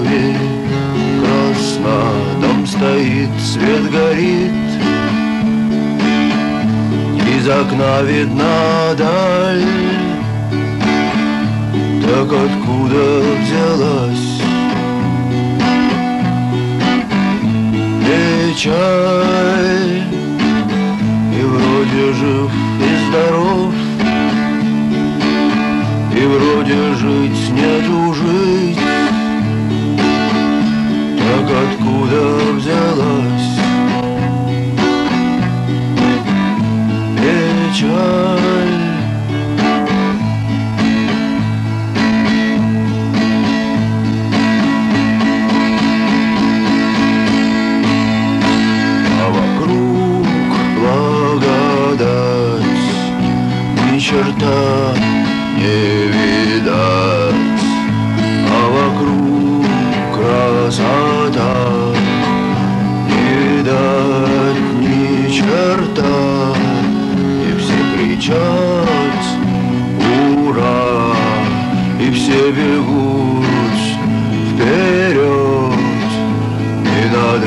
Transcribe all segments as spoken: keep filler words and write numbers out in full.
обуви. Красно, дом стоит, свет горит, из окна видна даль. Так откуда взялась печаль? И вроде жив и здоров, и вроде жить нету жить. Так откуда взялась печаль? А вокруг благодать, ни черта не видать, а вокруг красота, не видать ни черта. И все кричат ура, и все бегут вперед, и над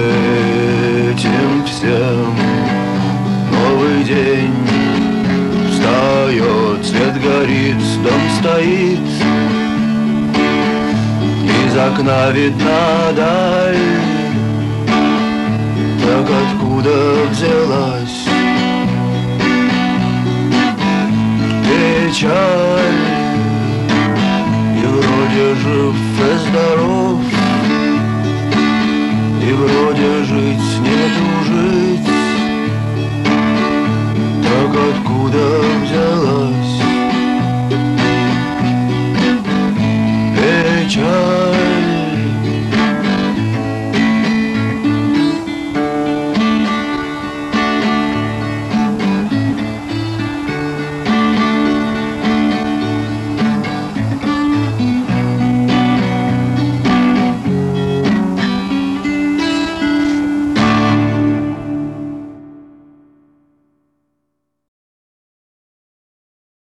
этим всем новый день встает, свет горит, дом стоит, из окна видна даль. Так откуда взялась печаль? И вроде жив и здоров,